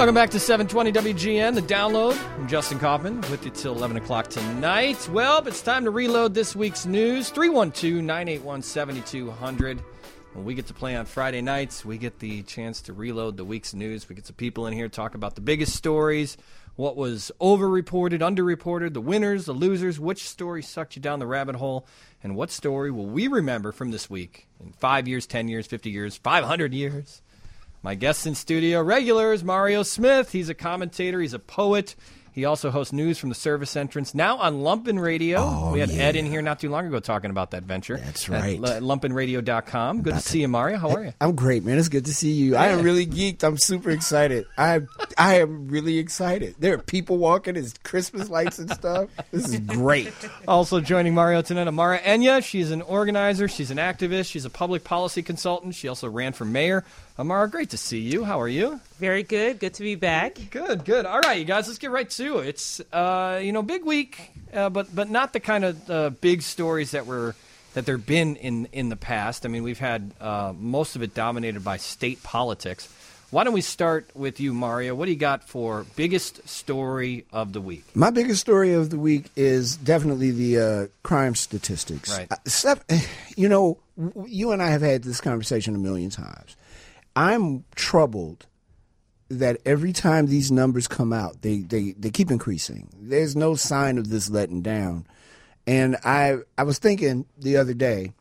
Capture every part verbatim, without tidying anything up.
Welcome back to seven twenty W G N, the download. I'm Justin Kaufman with you till eleven o'clock tonight. Well, it's time to reload this week's news. three one two, nine eight one, seven two zero zero. When we get to play on Friday nights, we get the chance to reload the week's news. We get some people in here to talk about the biggest stories, what was over-reported, under-reported, the winners, the losers, which story sucked you down the rabbit hole, and what story will we remember from this week in five years, ten years, fifty years, five hundred years. My guest in studio regular is Mario Smith. He's a commentator. He's a poet. He also hosts news from the service entrance, now on Lumpen Radio. Oh, we had yeah. Ed in here not too long ago talking about that venture. That's right. At lumpen radio dot com. Good to see you, Mario. How are you? I'm great, man. It's good to see you. I am really geeked. I'm super excited. I I am really excited. There are people walking. There's Christmas lights and stuff. This is great. Also joining Mario tonight, Amara Enya. She's an organizer. She's an activist. She's a public policy consultant. She also ran for mayor. Amara, great to see you. How are you? Very good. Good to be back. Good, good. All right, you guys, let's get right to it. It's, uh, you know, big week, uh, but but not the kind of uh, big stories that were that there've been in, in the past. I mean, we've had uh, most of it dominated by state politics. Why don't we start with you, Mario? What do you got for biggest story of the week? My biggest story of the week is definitely the uh, crime statistics. Right. Uh, Steph, you know, you and I have had this conversation a million times. I'm troubled that every time these numbers come out, they, they, they keep increasing. There's no sign of this letting down. And I I was thinking the other day,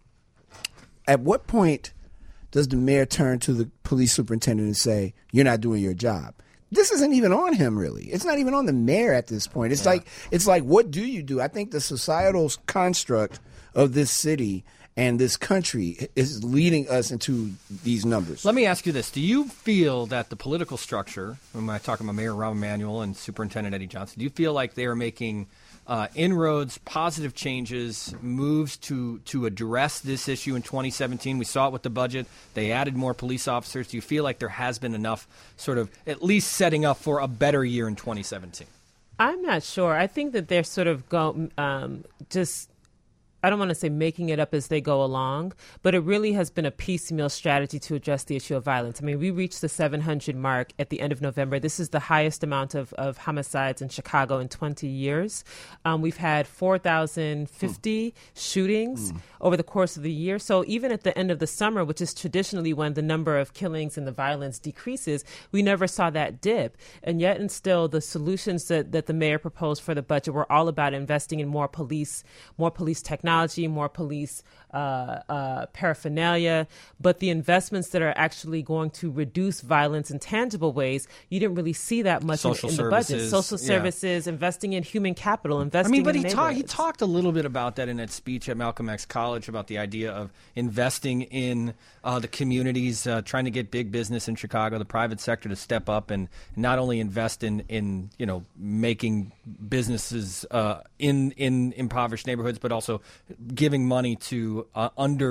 at what point does the mayor turn to the police superintendent and say, you're not doing your job? This isn't even on him, really. It's not even on the mayor at this point. It's yeah. like it's like, what do you do? I think the societal construct of this city and this country is leading us into these numbers. Let me ask you this. Do you feel that the political structure, when I talk about Mayor Rahm Emanuel and Superintendent Eddie Johnson, do you feel like they are making uh, inroads, positive changes, moves to, to address this issue in twenty seventeen? We saw it with the budget. They added more police officers. Do you feel like there has been enough sort of at least setting up for a better year in twenty seventeen? I'm not sure. I think that they're sort of go, um, just... I don't want to say making it up as they go along, but it really has been a piecemeal strategy to address the issue of violence. I mean, we reached the seven hundred mark at the end of November. This is the highest amount of, of homicides in Chicago in twenty years. Um, we've had four thousand fifty mm. shootings mm. over the course of the year. So even at the end of the summer, which is traditionally when the number of killings and the violence decreases, we never saw that dip. And yet and still, the solutions that, that the mayor proposed for the budget were all about investing in more police, more police technology, more police uh, uh, paraphernalia, but the investments that are actually going to reduce violence in tangible ways, you didn't really see that much in, in the budget. Social services, yeah. investing in human capital, investing in I mean, but in he, ta- he talked a little bit about that in that speech at Malcolm X College about the idea of investing in uh, the communities, uh, trying to get big business in Chicago, the private sector to step up and not only invest in, in you know, making businesses uh, in, in impoverished neighborhoods, but also giving money to uh,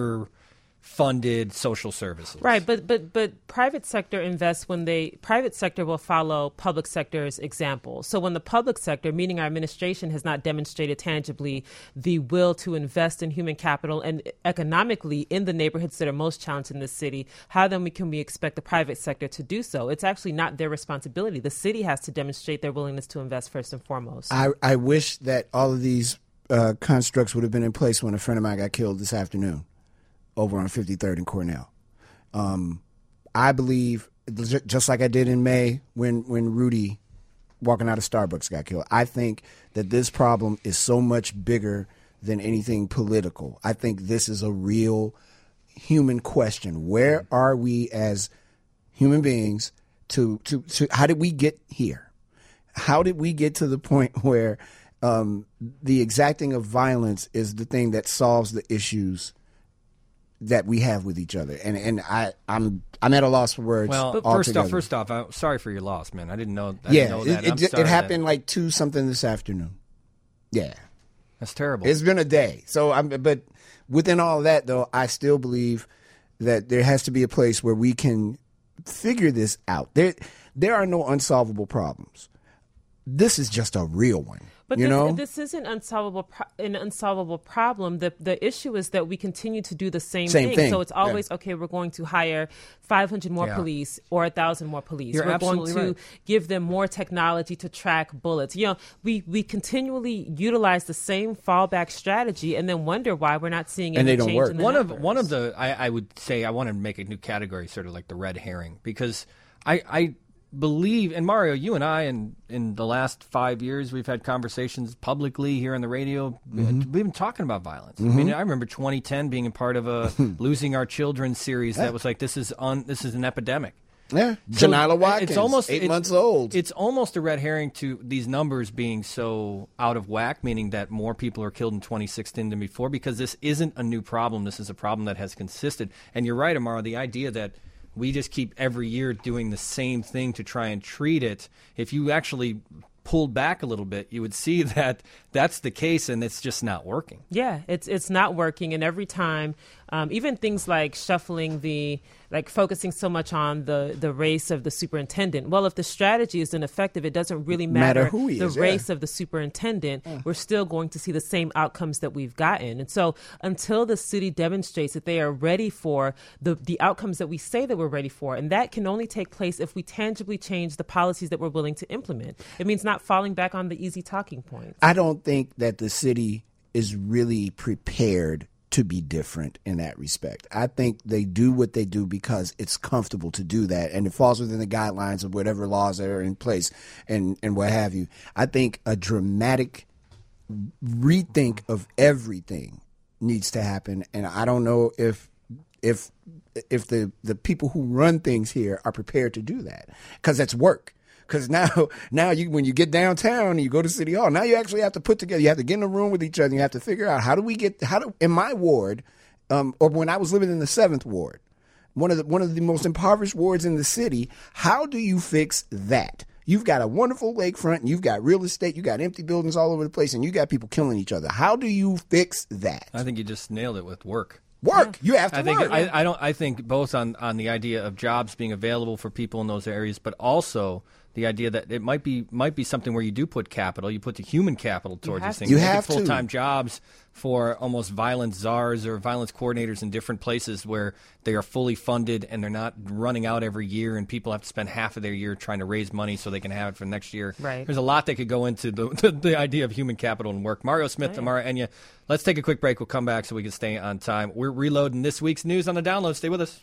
underfunded social services. Right, but but but private sector invests when they private sector will follow public sector's example. So when the public sector, meaning our administration, has not demonstrated tangibly the will to invest in human capital and economically in the neighborhoods that are most challenged in this city, how then we can we expect the private sector to do so? It's actually not their responsibility. The city has to demonstrate their willingness to invest first and foremost. I, I wish that all of these Uh, constructs would have been in place when a friend of mine got killed this afternoon over on fifty-third and Cornell. Um, I believe, just like I did in May when, when Rudy walking out of Starbucks got killed, I think that this problem is so much bigger than anything political. I think this is a real human question. Where are we as human beings to, to, to how did we get here? How did we get to the point where Um, the exacting of violence is the thing that solves the issues that we have with each other, and and I I'm I'm at a loss for words. Well, but first off, first off, I'm sorry for your loss, man. I didn't know. I yeah, didn't know that. it, it, it happened that... like two something this afternoon. Yeah, that's terrible. It's been a day. So I'm, but within all of that, though, I still believe that there has to be a place where we can figure this out. There there are no unsolvable problems. This is just a real one. But you this, know? this isn't unsolvable pro- an unsolvable problem. The the issue is that we continue to do the same, Same thing. thing. So it's always, Yeah. okay, we're going to hire five hundred more Yeah. police or one thousand more police. You're we're going absolutely to right. give them more technology to track bullets. You know, we, we continually utilize the same fallback strategy and then wonder why we're not seeing And any they don't change work. in the One of numbers. one of the I, I would say I want to make a new category, sort of like the red herring, because I, I believe, and Mario, you and I, in in the last five years, we've had conversations publicly here on the radio. Mm-hmm. We've been talking about violence. I mean, I remember twenty ten being a part of a Losing Our Children series that was like, this is un, this is an epidemic. Yeah, So Janila Watkins, it's almost eight it's- months old. It's almost a red herring to these numbers being so out of whack, meaning that more people are killed in twenty sixteen than before, because this isn't a new problem. This is a problem that has consisted. And you're right, Amara, the idea that we just keep every year doing the same thing to try and treat it, if you actually pulled back a little bit, you would see that that's the case and it's just not working. Yeah, it's it's not working, and every time, um, even things like shuffling the, like focusing so much on the, the race of the superintendent. Well, if the strategy is ineffective, it doesn't really matter, Matter who he the is, yeah. race of the superintendent. We're still going to see the same outcomes that we've gotten. And so until the city demonstrates that they are ready for the, the outcomes that we say that we're ready for, and that can only take place if we tangibly change the policies that we're willing to implement. It means not falling back on the easy talking points. I don't think that the city is really prepared to be different in that respect. I think they do what they do because it's comfortable to do that, and it falls within the guidelines of whatever laws that are in place and, and what have you. I think a dramatic rethink of everything needs to happen, and I don't know if if if the, the people who run things here are prepared to do that, because that's work. Because now, now you when you get downtown and you go to City Hall, now you actually have to put together. You have to get in a room with each other. And you have to figure out how do we get how do in my ward, um, or when I was living in the seventh ward, one of the one of the most impoverished wards in the city. How do you fix that? You've got a wonderful lakefront, and you've got real estate, you got empty buildings all over the place, and you got people killing each other. How do you fix that? I think you just nailed it with work. Work. You have to I think work. I, I don't. I think both on, on the idea of jobs being available for people in those areas, but also the idea that it might be might be something where you do put capital, you put the human capital towards have these to. things. You Make it have to. full-time jobs for almost violence czars or violence coordinators in different places where they are fully funded and they're not running out every year, and people have to spend half of their year trying to raise money so they can have it for next year. Right. There's a lot that could go into the the, the idea of human capital and work. Mario Smith, Right. Amara Enya. Let's take a quick break. We'll come back so we can stay on time. We're reloading this week's news on the download. Stay with us.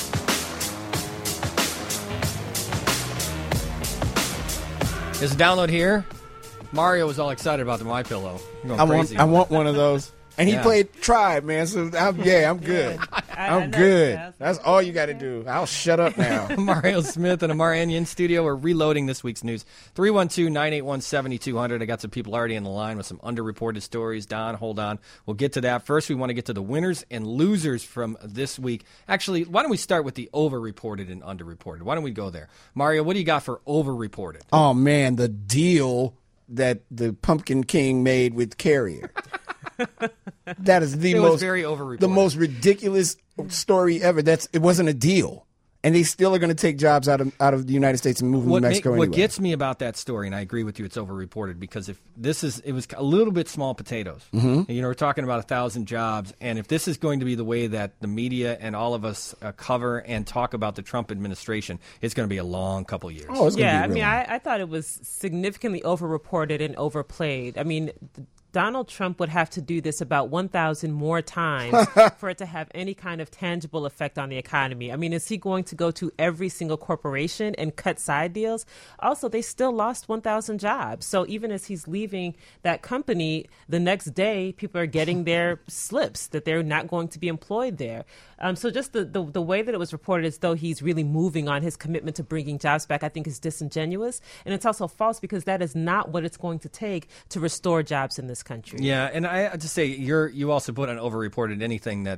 There's a download here. Mario was all excited about the My Pillow. Going I want crazy. I want one of those. And he Yeah. played Tribe, man. So I'm, yeah, I'm good. I- I I'm know, good. yeah. That's all you got to do. I'll shut up now. Mario Smith and Amara Enya in studio. We're reloading this week's news. three one two, nine eight one, seven two zero zero. I got some people already on the line with some underreported stories. Don, hold on. We'll get to that. First, we want to get to the winners and losers from this week. Actually, why don't we start with the overreported and underreported? Why don't we go there? Mario, what do you got for overreported? Oh man, the deal that the Pumpkin King made with Carrier. That is the It was most very overreported. the most ridiculous story ever. That's it wasn't a deal. And they still are going to take jobs out of out of the United States and move them What, to make, Mexico what anyway. gets me about that story, and I agree with you, it's overreported, because if this is, it was a little bit small potatoes. Mm-hmm. You know, we're talking about a thousand jobs, and if this is going to be the way that the media and all of us uh, cover and talk about the Trump administration, it's going to be a long couple years. Oh, it's gonna Yeah, be I real. mean, I, I thought it was significantly overreported and overplayed. I mean, th- Donald Trump would have to do this about one thousand more times for it to have any kind of tangible effect on the economy. I mean, is he going to go to every single corporation and cut side deals? Also, they still lost one thousand jobs. So even as he's leaving that company, the next day, people are getting their slips that they're not going to be employed there. Um, so just the, the, the way that it was reported as though he's really moving on his commitment to bringing jobs back, I think is disingenuous. And it's also false, because that is not what it's going to take to restore jobs in this country. Yeah, and I have to say, you're you also put on overreported anything that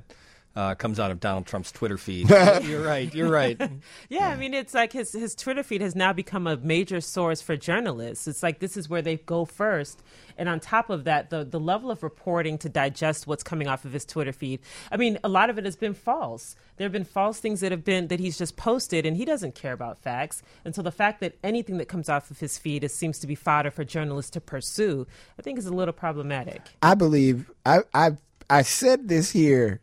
uh, comes out of Donald Trump's Twitter feed. You're right. You're right. Yeah, I mean, it's like his, his Twitter feed has now become a major source for journalists. It's like this is where they go first. And on top of that, the, the level of reporting to digest what's coming off of his Twitter feed, I mean, a lot of it has been false. There have been false things that have been that he's just posted, and he doesn't care about facts. And so the fact that anything that comes off of his feed is, seems to be fodder for journalists to pursue, I think is a little problematic. I believe I I I said this here.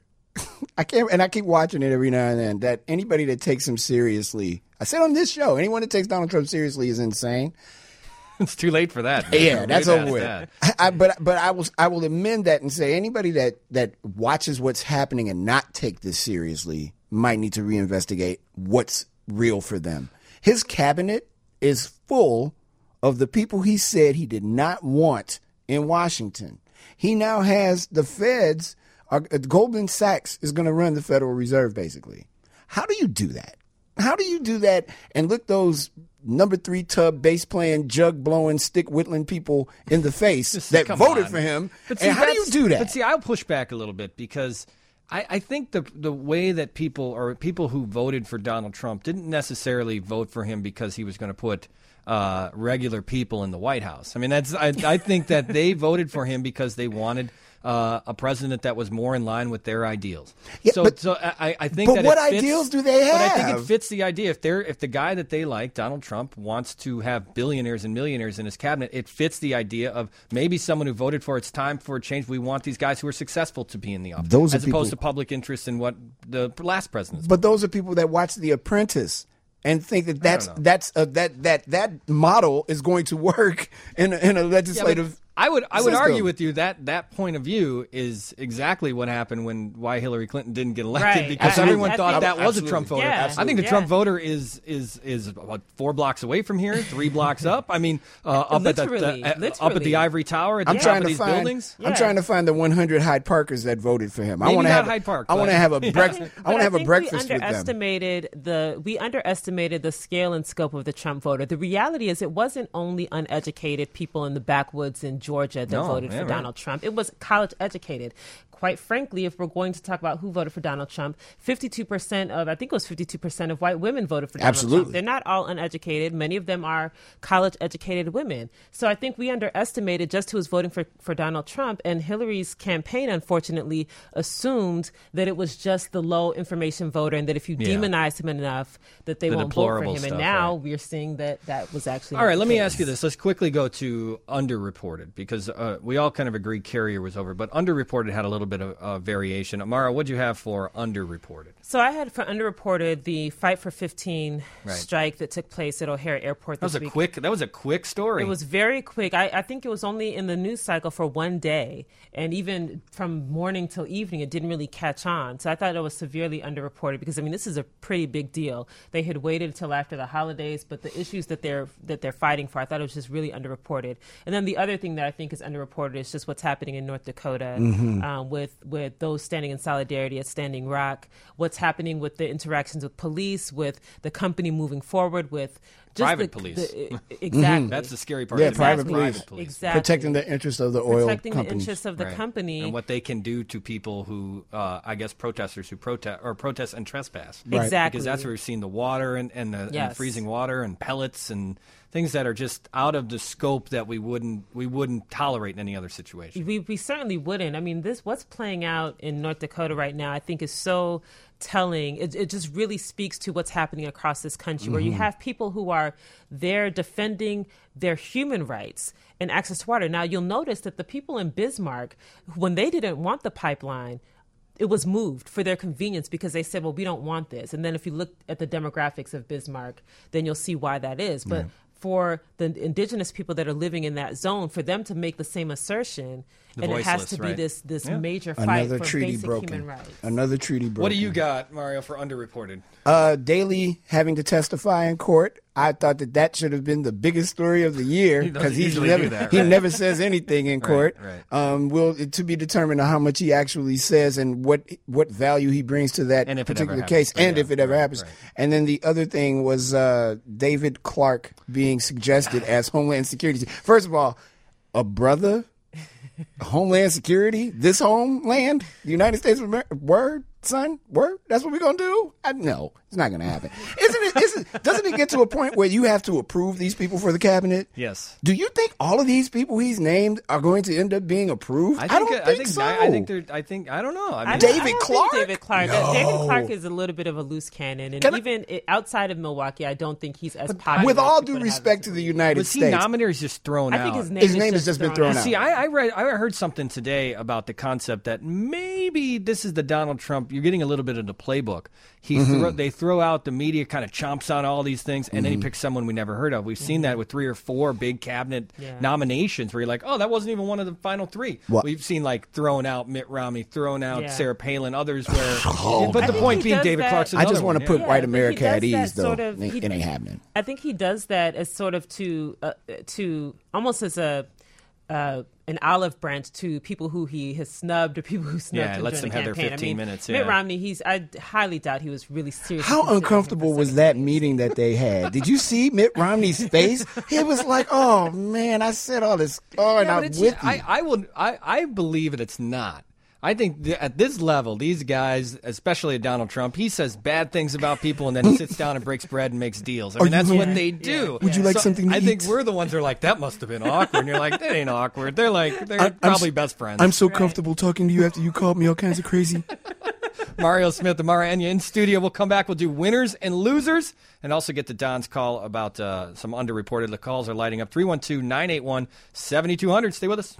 I can't, and I keep watching it every now and then. That anybody that takes him seriously, I said on this show, anyone that takes Donald Trump seriously is insane. It's too late for that. Yeah, that's over with. That. I, I, but but I will I will amend that and say anybody that that watches what's happening and not take this seriously might need to reinvestigate what's real for them. His cabinet is full of the people he said he did not want in Washington. He now has the feds. Uh, Goldman Sachs is going to run the Federal Reserve, basically. How do you do that? How do you do that and look those number three tub bass playing, jug blowing, stick whittling people in the face Just, that voted on. for him? But see, and how do you do that? But see, I'll push back a little bit because I, I think the the way that people or people who voted for Donald Trump didn't necessarily vote for him because he was going to put uh, regular people in the White House. I mean, that's I, I think that they voted for him because they wanted Uh, a president that was more in line with their ideals. Yeah, so, but, so I, I think. But that what it fits, ideals do they have? But I think it fits the idea. If they're if the guy that they like, Donald Trump, wants to have billionaires and millionaires in his cabinet, it fits the idea of maybe someone who voted for it's time for a change. We want these guys who are successful to be in the office, those as are opposed people, to public interest in what the last president. But those are people that watch The Apprentice and think that that's that's uh, that that that model is going to work in a, in a legislative. Yeah, I would I would system. argue with you that that point of view is exactly what happened when why Hillary Clinton didn't get elected Right. because Absolutely. everyone I thought think- that was Absolutely. a Trump voter. Yeah. I think the Yeah. Trump voter is is is about four blocks away from here, three blocks up. I mean, uh, up at the, Literally. the uh, up at Literally. the ivory tower at the I'm top trying of to these find. buildings. I'm Yeah. trying to find the one hundred Hyde Parkers that voted for him. I Maybe want to not have. Hyde Park, I want to but- have a breakfast. I But want to have a think breakfast we with them. underestimated the we underestimated the scale and scope of the Trump voter. The reality is, it wasn't only uneducated people in the backwoods in Georgia that No, voted yeah, for right. Donald Trump. It was college educated. Quite frankly, if we're going to talk about who voted for Donald Trump, fifty-two percent of, I think it was fifty-two percent of white women voted for Donald Absolutely. Trump. They're not all uneducated. Many of them are college educated women. So I think we underestimated just who was voting for, for Donald Trump. And Hillary's campaign, unfortunately, assumed that it was just the low information voter and that if you Yeah. demonize him enough, that they The won't vote for deplorable him. stuff, and now right. we're seeing that that was actually All not right, the let me case. ask you this. Let's quickly go to underreported because uh, we all kind of agreed Carrier was over, but underreported had a little bit of uh, variation. Amara, what'd you have for underreported? So I had for underreported the Fight for fifteen Right. strike that took place at O'Hare Airport That this was a week. quick. That was a quick story. It was very quick. I, I think it was only in the news cycle for one day. And even from morning till evening, it didn't really catch on. So I thought it was severely underreported because, I mean, this is a pretty big deal. They had waited until after the holidays, but the issues that they're that they're fighting for, I thought it was just really underreported. And then the other thing that I think is underreported is just what's happening in North Dakota Mm-hmm. um, with, with those standing in solidarity at Standing Rock, what's happening with the interactions with police, with the company moving forward, with just Private the, police. the- exactly. That's the scary part. Yeah, of it. private It's police. police. Exactly. Protecting the interests of the oil Protecting the companies. interests of the Right. company. and what they can do to people who, uh, I guess, protesters who protest or protest and trespass. Right. Exactly. Because that's where we've seen the water and, and the and Yes. freezing water and pellets and things that are just out of the scope that we wouldn't we wouldn't tolerate in any other situation. We, we certainly wouldn't. I mean, this what's playing out in North Dakota right now, I think, is so telling. It, it just really speaks to what's happening across this country, where you have people who are there defending their human rights and access to water. Now, you'll notice that the people in Bismarck, when they didn't want the pipeline, it was moved for their convenience because they said, well, we don't want this. And then if you look at the demographics of Bismarck, then you'll see why that is. But for the indigenous people that are living in that zone, for them to make the same assertion, The and it has voiceless, to be right. this this Yeah. major fight Another for treaty basic broken. human rights. Another treaty broken. What do you got, Mario, for underreported? Uh, Daley having to testify in court. I thought that that should have been the biggest story of the year He doesn't because he's usually never do that, he right? never says anything in court. right. Um, will to be determined on how much he actually says and what what value he brings to that And if it ever particular happens. case, But and yeah, if it ever right, happens. right. And then the other thing was uh, David Clark being suggested as Homeland Security. First of all, a brother, Homeland Security, this homeland, the United States of America, word. son? Word? That's what we're going to do? I, no, it's not going to happen. Isn't it, isn't, doesn't it get to a point where you have to approve these people for the cabinet? Yes. Do you think all of these people he's named are going to end up being approved? I, think, I don't I think, think so. I, I think they're, I think, I don't know. I mean, I, David I don't Clark? think David Clark. No. David Clark is a little bit of a loose cannon. And Can I- even I, outside of Milwaukee, I don't think he's as popular. With as all people due have respect to him the be. United was he States. nominated or is just thrown I out? think his name, His is name just has just been thrown out. See, I, I read, I heard something today about the concept that maybe this is the Donald Trump. You're getting a little bit of the playbook. He, Mm-hmm. throw, they throw out the media, kind of chomps on all these things, and Mm-hmm. then he picks someone we never heard of. We've seen that with three or four big cabinet Yeah. nominations, where you're like, oh, that wasn't even one of the final three. What? We've seen like throwing out Mitt Romney, throwing out Yeah. Sarah Palin, others where. Oh, but I the think point he being, does David that- Clark's I another just want one, to put yeah. Yeah, white but he America does at that ease, though. sort of- it, he- it ain't happening. I think he does that as sort of to uh, to almost as a uh, an olive branch to people who he has snubbed or people who snubbed Yeah, him lets during them the have their campaign. fifteen I mean, minutes, Mitt yeah. Romney, he's I highly doubt he was really serious. How uncomfortable was that meeting that they had? Did you see Mitt Romney's face? He was like, "Oh man, I said all this, oh, and Yeah, I'm but it's, with you." I, I would, I, I believe that it's not. I think th- at this level, these guys, especially Donald Trump, he says bad things about people and then he sits down and breaks bread and makes deals. I mean, you- that's what Yeah. they do. Would you like So something to I think eat? we're the ones that are like, that must have been awkward. And you're like, that ain't awkward. They're like, they're I- I'm probably s- best friends. I'm so comfortable talking to you after you called me all kinds of crazy. Mario Smith and Mara Enya in studio. We'll come back. We'll do winners and losers and also get to Don's call about uh, some underreported. The calls are lighting up. three one two, nine eight one, seven two zero zero. Stay with us.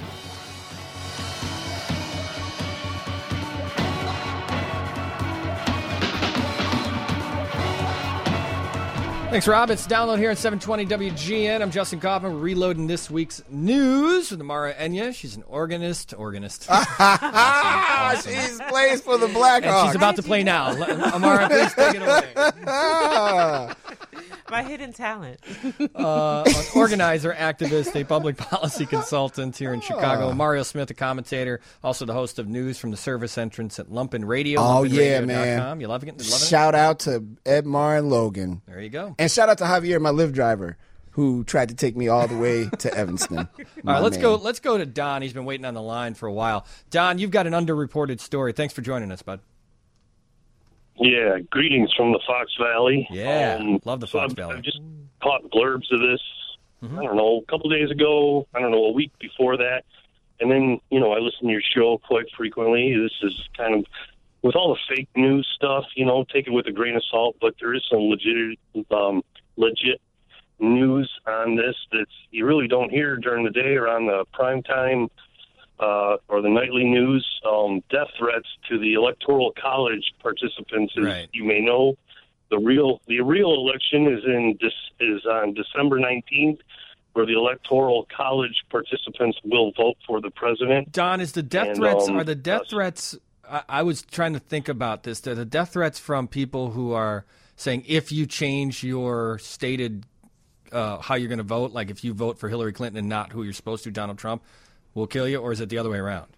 Thanks, Rob. It's Download here at seven twenty W G N. I'm Justin Kaufman. We're reloading this week's news with Mara Enya. She's an organist. Organist. Ah, she plays for the Blackhawks. And she's about to play now. L- Amara, please take it away. Ah. my hidden talent. Uh, an organizer, activist, a public policy consultant here in Chicago. Mario Smith, a commentator, also the host of news from the service entrance at Lumpen Radio. Oh, lumpen yeah, radio dot com. man. You loving it? Loving it? Shout out to Edmar and Logan. There you go. And shout out to Javier, my Lyft driver, who tried to take me all the way to Evanston. All right, let's go. Let's go to Don. He's been waiting on the line for a while. Don, you've got an underreported story. Thanks for joining us, bud. Yeah, greetings from the Fox Valley. Yeah, Um, love the so Fox I've, Valley. I've just caught blurbs of this, I don't know, a couple days ago, I don't know, a week before that. And then, you know, I listen to your show quite frequently. This is kind of, with all the fake news stuff, you know, take it with a grain of salt, but there is some legit, um, legit news on this that you really don't hear during the day or on the prime time uh, or the nightly news. Um, death threats to the Electoral College participants, as Right. you may know. The real the real election is in this is on December nineteenth, where the Electoral College participants will vote for the president. Don, is the death And, threats, um, are the death us- threats, I, I was trying to think about this, the, the death threats from people who are saying if you change your stated uh, how you're going to vote, like if you vote for Hillary Clinton and not who you're supposed to, Donald Trump, we'll kill you, or is it the other way around?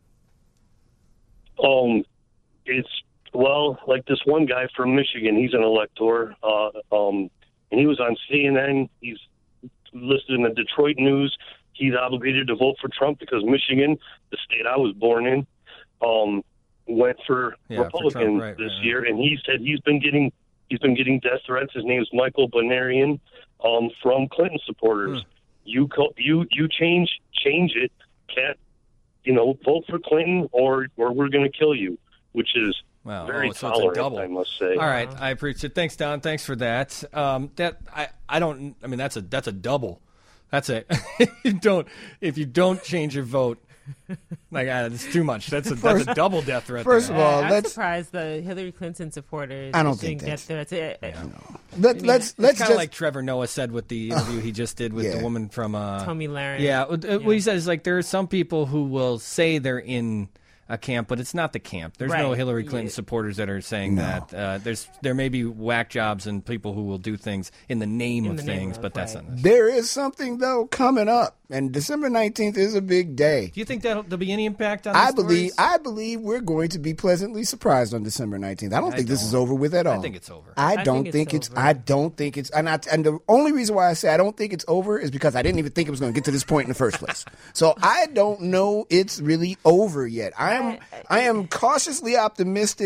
Um, it's well, like this one guy from Michigan. He's an elector, uh, um, and he was on C N N. He's listed in the Detroit News. He's obligated to vote for Trump because Michigan, the state I was born in, um, went for Yeah, for Republican Trump, right, this right, right. year. And he said he's been getting he's been getting death threats. His name is Michael Bonarian, um, from Clinton supporters. Hmm. You co- you you change change it, can't you know vote for Clinton or or we're going to kill you, which is Wow. very Oh, so it's a tolerant, double. I must say. All right, I appreciate it. Thanks, Don. Thanks for that. Um, that I, I don't. I mean, that's a that's a double. That's a you don't if you don't change your vote. Like uh, it's too much. That's a that's a double death threat. First there. of all, Uh, I'm let's surprised the Hillary Clinton supporters. I don't issuing think death that's- threats. Uh, let, let's It's let's kind just of like Trevor Noah said with the interview he just did with Yeah. the woman from uh, Tommy Lahren. Yeah, what uh, what he said is like there are some people who will say they're in a camp, but it's not the camp. There's no Right. Hillary Clinton Yeah. supporters that are saying No. that. Uh, there's there may be whack jobs and people who will do things in the name In of the name things, of, but that's right. not. there is something though coming up, and December nineteenth is a big day. Do you think that there'll be any impact on? I the believe stories? I believe we're going to be pleasantly surprised on December nineteenth. I don't I think this don't. is over with at all. think it's over. I I don't think think it's it's. over. I don't think it's. And I, and the only reason why I say I don't think it's over is because I didn't even think it was going to get to this point in the first place. So I don't know it's really over yet. I am. I am cautiously optimistic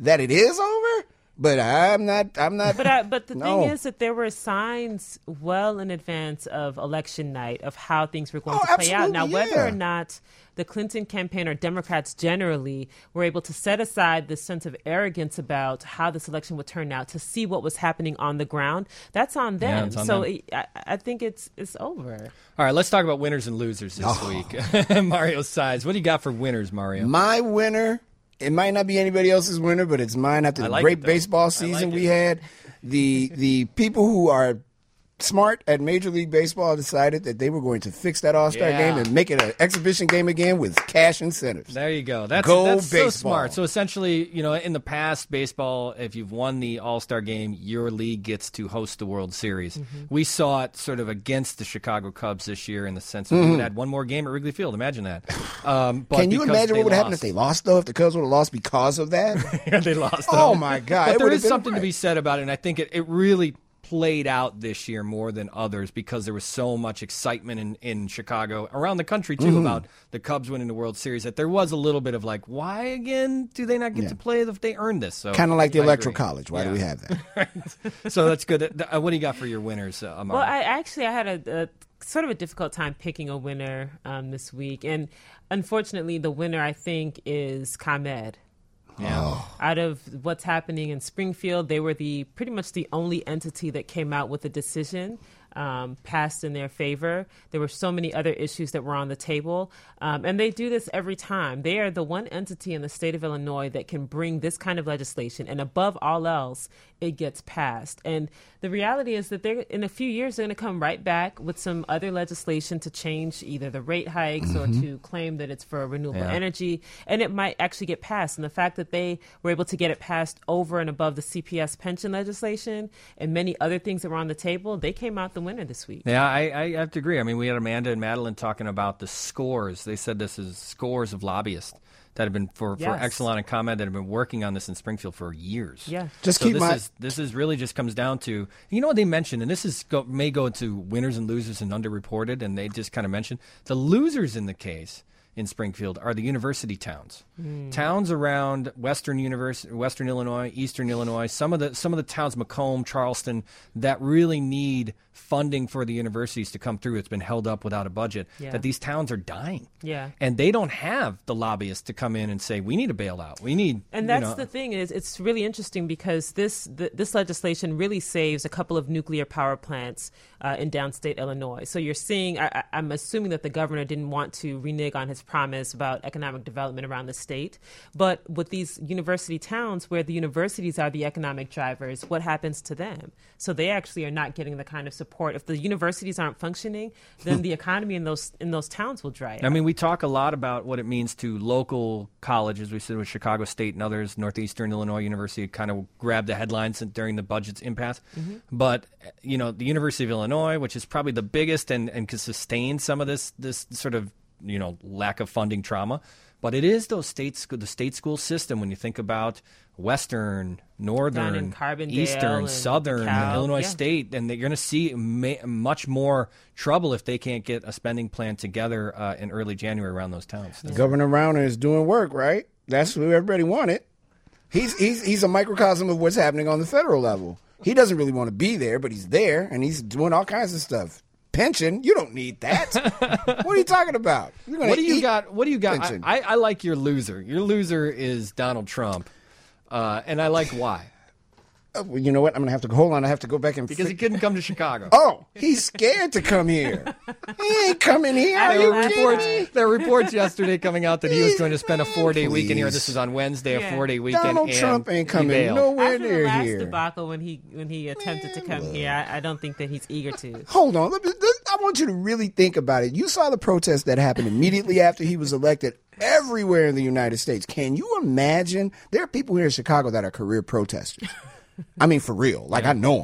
that it is over. But I'm not. I'm not. But I, but the no. thing is that there were signs well in advance of election night of how things were going Oh, to play out. Now, absolutely, whether yeah. or not the Clinton campaign or Democrats generally were able to set aside this sense of arrogance about how this election would turn out to see what was happening on the ground, that's on them. Yeah, it's on so them. It, I, I think it's it's over. All right, let's talk about winners and losers this Oh. week. Mario Sides, what do you got for winners, Mario? My winner, it might not be anybody else's winner, but it's mine after I the like great it, though. baseball I season like we it. had. The the people who are smart at Major League Baseball decided that they were going to fix that All-Star Yeah. game and make it an exhibition game again with cash incentives. There you go. That's, Go that's so baseball. smart. So essentially, you know, in the past, baseball, if you've won the All-Star game, your league gets to host the World Series. Mm-hmm. We saw it sort of against the Chicago Cubs this year in the sense that we would have had one more game at Wrigley Field. Imagine that. Um, but Mm-hmm. Can you because imagine they what would happen if lost- they lost, though, if the Cubs would have lost because of that? they lost. Oh, though. my God. But It there would've is been something to right. be said about it, and I think it, it really played out this year more than others because there was so much excitement in, in Chicago, around the country too, Mm-hmm. about the Cubs winning the World Series, that there was a little bit of like, why again do they not get Yeah. to play if they earned this? So Kind of like the I Electoral agree. College. Why Yeah. do we have that? So that's good. Uh, what do you got for your winners, uh, Amar? Well, I actually I had a, a sort of a difficult time picking a winner um, this week, and unfortunately, the winner I think is ComEd. yeah. Out of what's happening in Springfield, they were the pretty much the only entity that came out with a decision um, passed in their favor. There were so many other issues that were on the table, um, and they do this every time. They are the one entity in the state of Illinois that can bring this kind of legislation, and above all else, it gets passed. And the reality is that they're in a few years they're going to come right back with some other legislation to change either the rate hikes or to claim that it's for renewable Yeah. energy, and it might actually get passed. And the fact that they were able to get it passed over and above the C P S pension legislation and many other things that were on the table, they came out the winner this week. Yeah, I, I have to agree. I mean, we had Amanda and Madeline talking about the scores. They said this is scores of lobbyists that have been for, for Yes. Exelon and ComEd that have been working on this in Springfield for years. Yeah. Just so keep this my- is this is really just comes down to, you know what they mentioned, and this is go, may go to winners and losers and underreported, and they just kind of mentioned the losers in the case in Springfield are the university towns, towns around Western University, Western Illinois, Eastern Illinois. Some of the some of the towns, Macomb, Charleston, that really need funding for the universities to come through. It's been held up without a budget. Yeah. That these towns are dying. Yeah. And they don't have the lobbyists to come in and say, we need a bailout. We need, And you that's know, the thing is it's really interesting because this th- this legislation really saves a couple of nuclear power plants uh, in downstate Illinois. So you're seeing, I, I- I'm assuming that the governor didn't want to renege on his promise about economic development around the state. But with these university towns where the universities are the economic drivers, what happens to them? So they actually are not getting the kind of support. If the universities aren't functioning, then the economy in those in those towns will dry up. I mean, we talk a lot about what it means to local colleges. We said with Chicago State and others, Northeastern Illinois University kind of grabbed the headlines during the budget's impasse. Mm-hmm. But, you know, the University of Illinois, which is probably the biggest and, and can sustain some of this this sort of, you know, lack of funding trauma. But it is those state school, the state school system when you think about Western, Down Northern, in Carbondale Eastern, and Southern, DeKalb, Illinois yeah. State, and you're going to see ma- much more trouble if they can't get a spending plan together uh, in early January around those towns. Governor Rauner is doing work, right? That's who everybody wanted. He's he's he's a microcosm of what's happening on the federal level. He doesn't really want to be there, but he's there and he's doing all kinds of stuff. Pension, you don't need that. What are you talking about? You're gonna What do you eat got? What do you got? I, pension. I, I like your loser. Your loser is Donald Trump, uh, and I like why Uh, well, you know what? I'm gonna have to hold on. I have to go back and because he fi- couldn't come to Chicago. Oh, he's scared to come here. He ain't coming here. Are I There you were don't kidding reports. me? There were reports yesterday coming out that he was going to spend a four-day Please. weekend here. This is on Wednesday, a Yeah. four-day weekend. Donald and Trump ain't he coming bailed. nowhere After the near last here. debacle when he when he attempted to come here, I, I don't think that he's eager to. Hold on. Let me- let- I want you to really think about it. You saw the protest that happened immediately after he was elected everywhere in the United States. Can you imagine? There are people here in Chicago that are career protesters. I mean, for real. Like, I know them.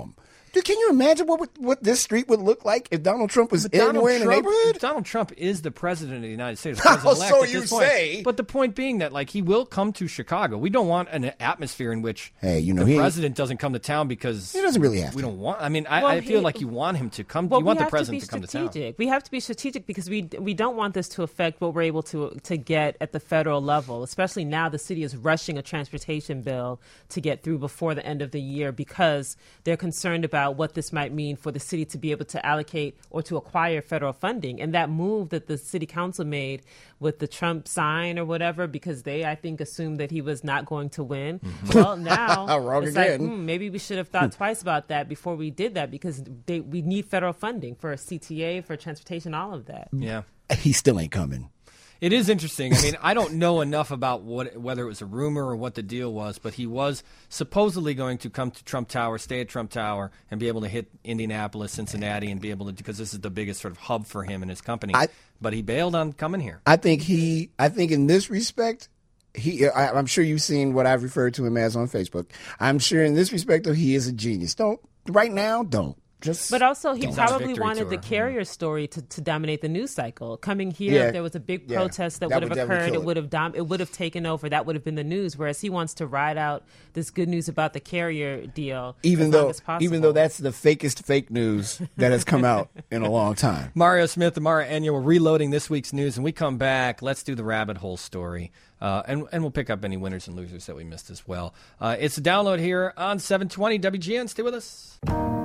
Dude, can you imagine what would, what this street would look like if Donald Trump was But Donald anywhere in the Trump, neighborhood? Donald Trump is the president of the United States. Oh, president-elect so at you this point. say. But the point being that, like, he will come to Chicago. We don't want an atmosphere in which Hey, you know, the he- president doesn't come to town because He doesn't really have we to. don't want. I mean, I, Well, I feel he- like you want him to come. Well, you want we the have president to, to, be come to town. strategic. We have to be strategic because we we don't want this to affect what we're able to to get at the federal level. Especially now, the city is rushing a transportation bill to get through before the end of the year because they're concerned about what this might mean for the city to be able to allocate or to acquire federal funding. And that move that the city council made with the Trump sign or whatever, because they, I think, assumed that he was not going to win. Mm-hmm. Well, now Wrong it's again. like, hmm, maybe we should have thought twice about that before we did that because they, we need federal funding for C T A, for transportation, all of that. Yeah. He still ain't coming. It is interesting. I mean, I don't know enough about what whether it was a rumor or what the deal was, but he was supposedly going to come to Trump Tower, stay at Trump Tower, and be able to hit Indianapolis, Cincinnati, and be able to, because this is the biggest sort of hub for him and his company. I- but he bailed on coming here. I think he. I think in this respect, he. I, I'm sure you've seen what I've referred to him as on Facebook. I'm sure in this respect, though, he is a genius. Don't right now. Don't just. But also, he He's on a probably victory wanted tour. the carrier story to, to dominate the news cycle. Coming here, Yeah. if there was a big Yeah. protest that, That would would have definitely occurred, kill it it. would have dom- it would have taken over. That would have been the news. Whereas he wants to ride out this good news about the carrier deal, even as though, long as possible. even though that's the fakest fake news that has come out in a long time. Mario Smith and Mara Enya, we're reloading this week's news, and we come back. Let's do the rabbit hole story, uh, and and we'll pick up any winners and losers that we missed as well. Uh, it's a download here on seven twenty W G N. Stay with us.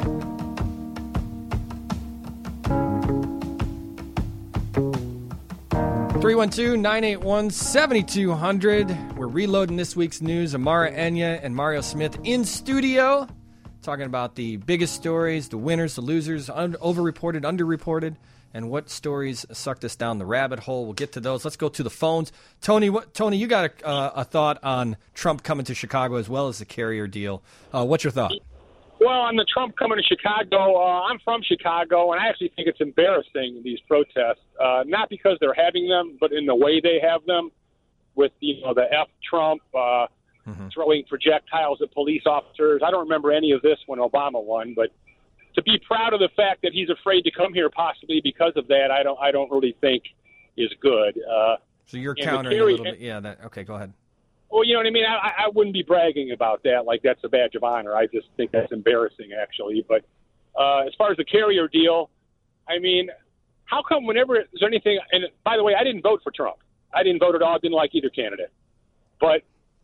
three one two, nine eight one, seven two zero zero. We're reloading this week's news. Amara Enya and Mario Smith in studio, talking about the biggest stories, the winners, the losers, un- overreported, underreported, and what stories sucked us down the rabbit hole. We'll get to those. Let's go to the phones. Tony, what, Tony, you got a, uh, a thought on Trump coming to Chicago as well as the carrier deal. Uh, what's your thought? Well, on the Trump coming to Chicago, uh, I'm from Chicago, and I actually think it's embarrassing, these protests, uh, not because they're having them, but in the way they have them with, you know, the F Trump uh, mm-hmm. throwing projectiles at police officers. I don't remember any of this when Obama won, but to be proud of the fact that he's afraid to come here possibly because of that, I don't I don't really think is good. Uh, so you're and countering carry- a little bit. Yeah, that, okay, go ahead. Well, you know what I mean? I, I wouldn't be bragging about that like that's a badge of honor. I just think that's embarrassing, actually. But uh, as far as the carrier deal, I mean, how come whenever there's anything – and by the way, I didn't vote for Trump. I didn't vote at all. Didn't like either candidate. But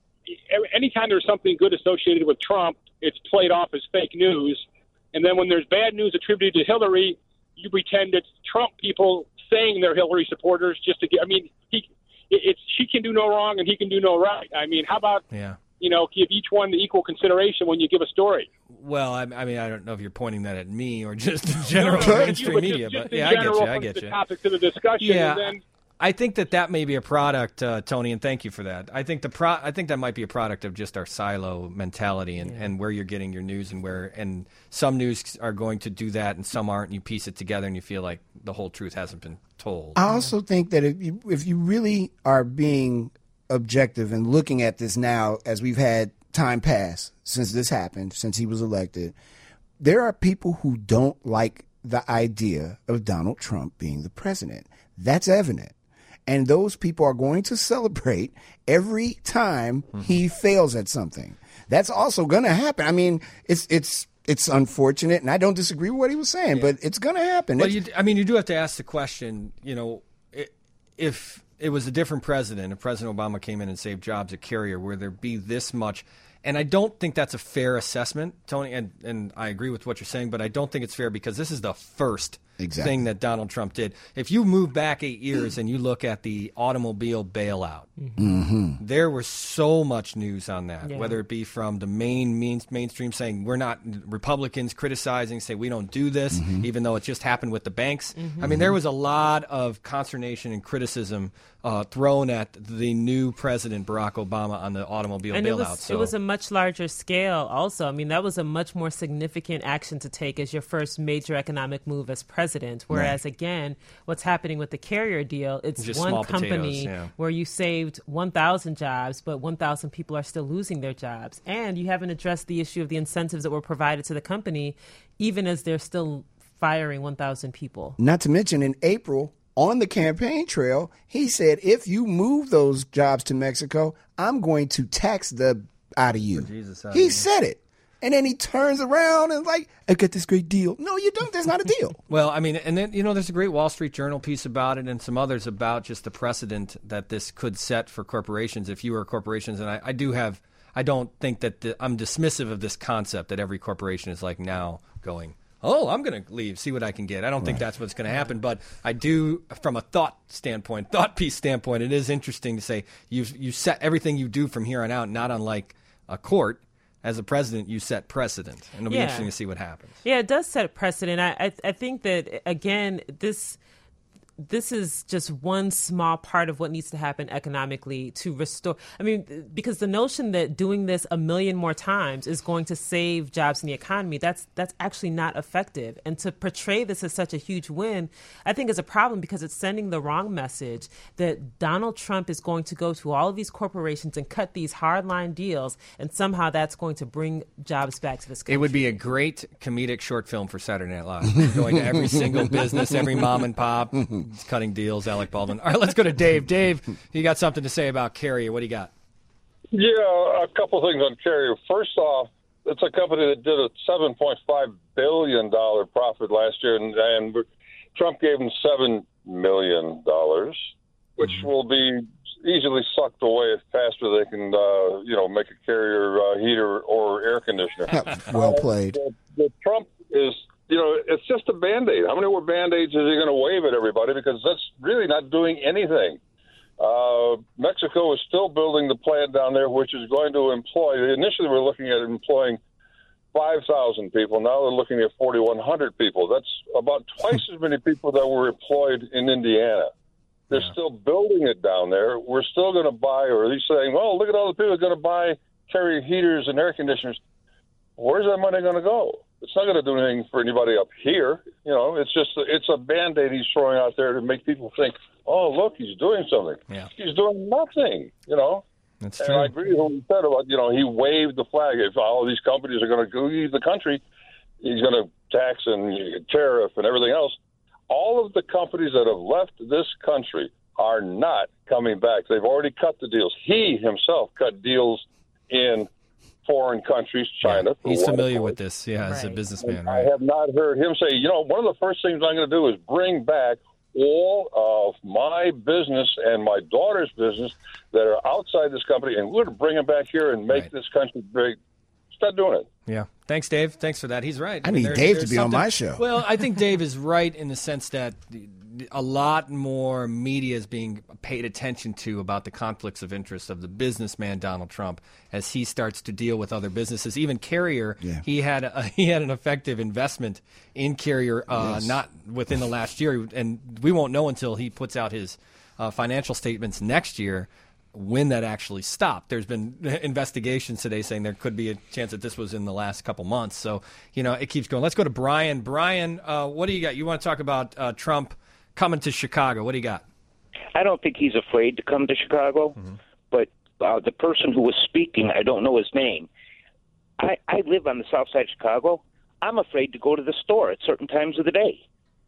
anytime there's something good associated with Trump, it's played off as fake news. And then when there's bad news attributed to Hillary, you pretend it's Trump people saying they're Hillary supporters just to get – I mean, he – It's she can do no wrong and he can do no right. I mean, how about, yeah. you know, give each one the equal consideration when you give a story? Well, I, I mean, I don't know if you're pointing that at me or just general No, no, mainstream but media, just, just but in yeah, I get general you. I from get the you. topic to the discussion. Yeah, And then, I think that that may be a product, uh, Tony, and thank you for that. I think the pro- I think that might be a product of just our silo mentality and, Yeah. and where you're getting your news and where and some news are going to do that and some aren't. And you piece it together and you feel like the whole truth hasn't been told. I also think that if you, if you really are being objective and looking at this now, as we've had time pass since this happened, since he was elected, there are people who don't like the idea of Donald Trump being the president. That's evident. And those people are going to celebrate every time mm-hmm. he fails at something. That's also going to happen. I mean, it's it's it's unfortunate, and I don't disagree with what he was saying, yeah. but it's going to happen. Well, you, I mean, you do have to ask the question, you know, if it was a different president, if President Obama came in and saved jobs at Carrier, would there be this much? And I don't think that's a fair assessment, Tony, and, and I agree with what you're saying, but I don't think it's fair because this is the first exactly. thing that Donald Trump did. If you move back eight years and you look at the automobile bailout, mm-hmm. there was so much news on that, yeah. whether it be from the main, main mainstream saying we're not Republicans criticizing, say we don't do this, mm-hmm. even though it just happened with the banks. Mm-hmm. I mean, there was a lot of consternation and criticism uh, thrown at the new president, Barack Obama, on the automobile and bailout. It was, so. it was a much larger scale also. I mean, that was a much more significant action to take as your first major economic move as president. president. Whereas, right. again, what's happening with the Carrier deal, it's Just one small company potatoes, yeah. where you saved one thousand jobs, but one thousand people are still losing their jobs. And you haven't addressed the issue of the incentives that were provided to the company, even as they're still firing one thousand people. Not to mention in April, on the campaign trail, he said, if you move those jobs to Mexico, I'm going to tax the out of you. Jesus, he you. said it. And then he turns around and like, I get this great deal. No, you don't. That's not a deal. Well, I mean, and then, you know, there's a great Wall Street Journal piece about it and some others about just the precedent that this could set for corporations if you were corporations. And I, I do have, I don't think that the, I'm dismissive of this concept that every corporation is like now going, oh, I'm going to leave, see what I can get. I don't right. think that's what's going to happen. But I do, from a thought standpoint, thought piece standpoint, it is interesting to say you you set everything you do from here on out, not unlike a court. As a president, you set precedent, and it'll be yeah. interesting to see what happens. Yeah, it does set a precedent. I, I, I think that, again, this this is just one small part of what needs to happen economically to restore. I mean, because the notion that doing this a million more times is going to save jobs in the economy, that's that's actually not effective. And to portray this as such a huge win, I think is a problem because it's sending the wrong message that Donald Trump is going to go to all of these corporations and cut these hardline deals, and somehow that's going to bring jobs back to this country. It would be a great comedic short film for Saturday Night Live, going to every single business, every mom and pop, cutting deals, Alec Baldwin. All right, let's go to Dave. Dave, you got something to say about Carrier. What do you got? Yeah, a couple things on Carrier. First off, it's a company that did a seven point five billion dollars profit last year, and, and Trump gave them seven million dollars, which mm-hmm. will be easily sucked away faster they can, uh, you know, make a Carrier uh, heater or air conditioner. Well played. Uh, the, the Trump is... You know, it's just a Band-Aid. How many more Band-Aids is he going to wave at everybody? Because that's really not doing anything. Uh, Mexico is still building the plant down there, which is going to employ, initially we're looking at employing five thousand people. Now they're looking at forty-one hundred people. That's about twice as many people that were employed in Indiana. They're yeah. still building it down there. We're still going to buy, or he's saying, well, look at all the people who are going to buy Carrier heaters and air conditioners. Where's that money going to go? It's not going to do anything for anybody up here. You know, it's just it's a Band-Aid he's throwing out there to make people think, oh, look, he's doing something. Yeah. He's doing nothing, you know. That's and true. I agree with what he said about, you know, he waved the flag. If all of these companies are going to leave the country, he's going to tax and tariff and everything else. All of the companies that have left this country are not coming back. They've already cut the deals. He himself cut deals in foreign countries, China. Yeah, he's familiar with this, yeah, right. as a businessman. Right? I have not heard him say, you know, one of the first things I'm going to do is bring back all of my business and my daughter's business that are outside this company, and we're going to bring them back here and make right. this country big. Start doing it. Yeah. Thanks, Dave. Thanks for that. He's right. I, I mean, need there, Dave to be on my show. Well, I think Dave is right in the sense that a lot more media is being paid attention to about the conflicts of interest of the businessman Donald Trump as he starts to deal with other businesses. Even Carrier, yeah. he had a, he had an effective investment in Carrier, uh, yes. not within the last year, and we won't know until he puts out his uh, financial statements next year when that actually stopped. There's been investigations today saying there could be a chance that this was in the last couple months. So, you know, it keeps going. Let's go to Brian. Brian, uh, what do you got? You want to talk about uh, Trump coming to Chicago. What do you got? I don't think he's afraid to come to Chicago, mm-hmm. but uh, the person who was speaking, I don't know his name. I, I live on the south side of Chicago. I'm afraid to go to the store at certain times of the day.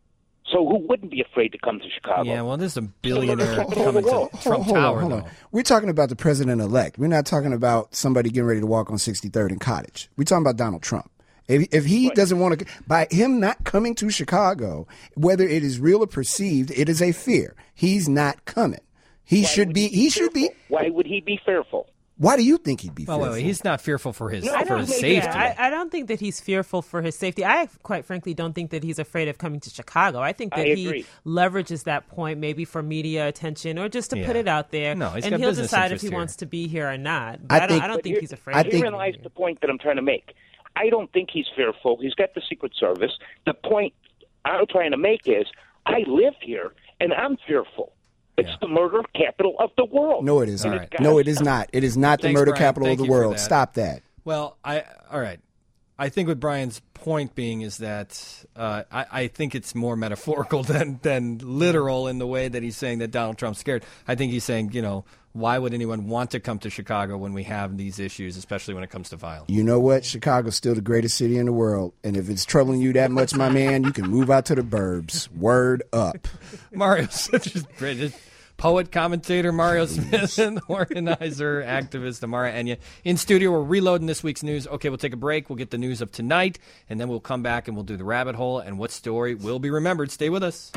So who wouldn't be afraid to come to Chicago? Yeah, well, there's a billionaire coming to Trump hold, hold Tower. On, hold on. We're talking about the president-elect. We're not talking about somebody getting ready to walk on sixty-third and Cottage. We're talking about Donald Trump. If, if he right. doesn't want to, by him not coming to Chicago, whether it is real or perceived, it is a fear. He's not coming. He Why should be. He, he should be. Why would he be fearful? Why do you think he'd be well, fearful? Wait, he's not fearful for his, no, for his safety. Yeah, I, I don't think that he's fearful for his safety. I, quite frankly, don't think that he's afraid of coming to Chicago. I think that I he agree. leverages that point maybe for media attention or just to yeah. put it out there. No, he's and got he'll business decide if he here. wants to be here or not. But I, I don't, think, I don't think here, he's afraid. I of think, Herein lies the point that I'm trying to make. I don't think he's fearful. He's got the Secret Service. The point I'm trying to make is I live here, and I'm fearful. It's yeah. the murder capital of the world. No, it isn't. Right. No, it is not. It is not the Thanks, murder Brian. capital Thank of the you for world. that. Stop that. Well, I all right. I think what Brian's point being is that uh, I, I think it's more metaphorical than, than literal in the way that he's saying that Donald Trump's scared. I think he's saying, you know, why would anyone want to come to Chicago when we have these issues, especially when it comes to violence? You know what? Chicago's still the greatest city in the world. And if it's troubling you that much, my man, you can move out to the burbs. Word up. Mario, such a great poet, commentator, Mario Smith, and organizer, activist, Amara Enya. In studio, we're reloading this week's news. Okay, we'll take a break. We'll get the news of tonight, and then we'll come back and we'll do the rabbit hole and what story will be remembered. Stay with us.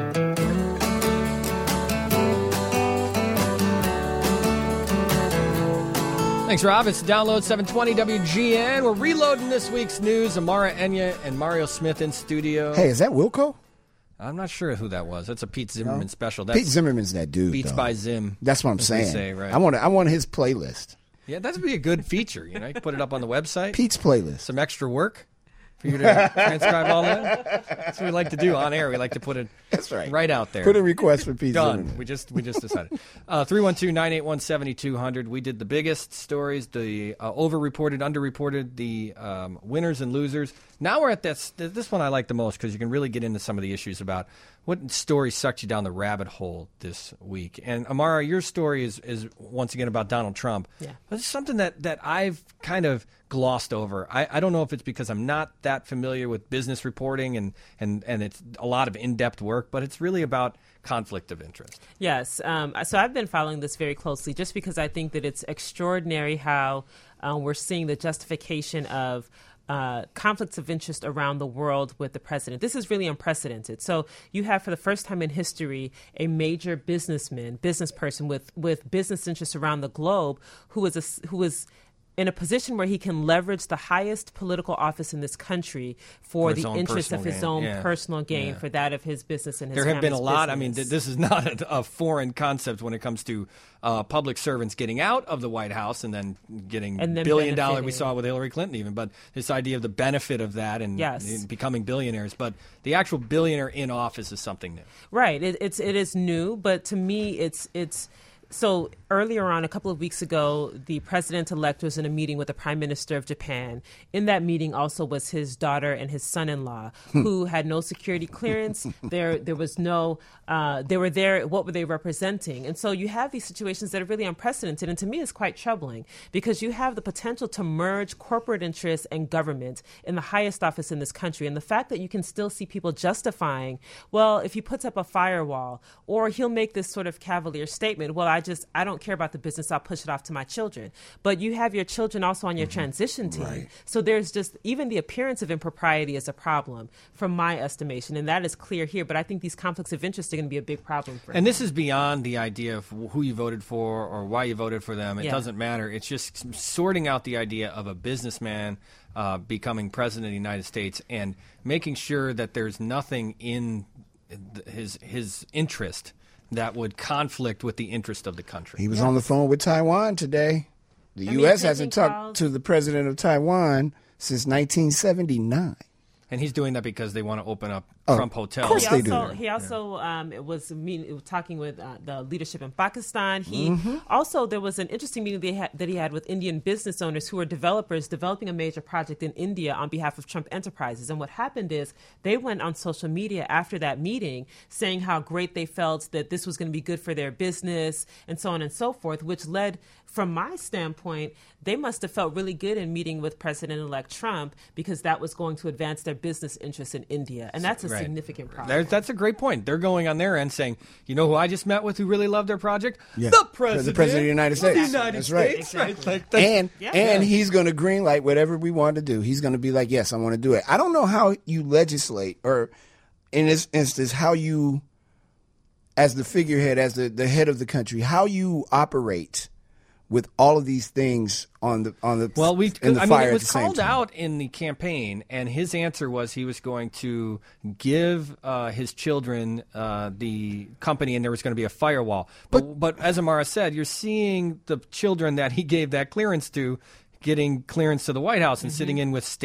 Thanks, Rob. It's Download seven twenty W G N. We're reloading this week's news. Amara Enya and Mario Smith in studio. Hey, is that Wilco? I'm not sure who that was. That's a Pete Zimmerman no. special. That's Pete Zimmerman's that dude. Beats though. by Zim. That's what I'm saying. Say, right? I want I want his playlist. Yeah, that'd be a good feature. You know, you can put it up on the website. Pete's playlist. Some extra work for you to transcribe all that. That's what we like to do on air. We like to put it That's right. right out there. Put a request for Pete Done. Zimmerman. We just we just decided. Uh, three one two, nine eight one, seven two zero zero. We did the biggest stories, the uh, over-reported, under-reported, the um, winners and losers. Now we're at this. This one I like the most because you can really get into some of the issues about what story sucked you down the rabbit hole this week. And Amara, your story is, is once again about Donald Trump. Yeah. But it's something that, that I've kind of glossed over. I, I don't know if it's because I'm not that familiar with business reporting and, and, and it's a lot of in-depth work, but it's really about conflict of interest. Yes. Um, so I've been following this very closely just because I think that it's extraordinary how um, we're seeing the justification of Uh, conflicts of interest around the world with the president. This is really unprecedented. So you have, for the first time in history, a major businessman, business person with, with business interests around the globe who is a, who is in a position where he can leverage the highest political office in this country for, For the interest of his gain. own Yeah. personal gain, Yeah. for that of his business and his There have been a family's lot. I mean, business. th- this is not a, a foreign concept when it comes to uh, public servants getting out of the White House and then getting And then billion dollar. We benefiting. saw with Hillary Clinton even, but this idea of the benefit of that and, Yes. and becoming billionaires. But the actual billionaire in office is something new. Right. It, it's it is new, but to me, it's it's. So earlier on, a couple of weeks ago, the president-elect was in a meeting with the prime minister of Japan. In that meeting also was his daughter and his son-in-law, who had no security clearance. There there was no, uh, they were there, what were they representing? And so you have these situations that are really unprecedented. And to me, it's quite troubling because you have the potential to merge corporate interests and government in the highest office in this country. And the fact that you can still see people justifying, well, if he puts up a firewall, or he'll make this sort of cavalier statement, well, I just, I don't care about the business. I'll push it off to my children. But you have your children also on your mm-hmm. transition team. Right. So there's just, even the appearance of impropriety is a problem from my estimation. And that is clear here. But I think these conflicts of interest are going to be a big problem for him. And this is beyond the idea of who you voted for or why you voted for them. It Yeah. doesn't matter. It's just sorting out the idea of a businessman uh, becoming president of the United States and making sure that there's nothing in his his interest that would conflict with the interest of the country. He was Yeah. on the phone with Taiwan today. The I U mean, S hasn't taking talked calls- to the president of Taiwan since nineteen seventy-nine. And he's doing that because they want to open up Oh, Trump Hotel. of course He they do. also, he also um, it was mean, talking with uh, the leadership in Pakistan. He Mm-hmm. also, there was an interesting meeting they had, that he had with Indian business owners who are developers developing a major project in India on behalf of Trump Enterprises. And what happened is they went on social media after that meeting saying how great they felt that this was going to be good for their business and so on and so forth, which led, from my standpoint, they must have felt really good in meeting with President-elect Trump because that was going to advance their business interests in India. And that's a Right. significant problem. There, that's a great point. They're going on their end saying, you know who I just met with who really loved their project? Yeah. The president, The president of the United of States. the United That's right. States. Right. Exactly. Like, that's- And Yeah. and Yeah. he's going to green light whatever we want to do. He's going to be like, yes, I want to do it. I don't know how you legislate, or in this instance, how you, as the figurehead, as the, the head of the country, how you operate with all of these things on the on the Well, we in the I mean, fire it at was the same called time. out in the campaign, and his answer was he was going to give uh, his children uh, the company, and there was going to be a firewall. But, but as Amara said, you're seeing the children that he gave that clearance to getting clearance to the White House and Mm-hmm. sitting in with state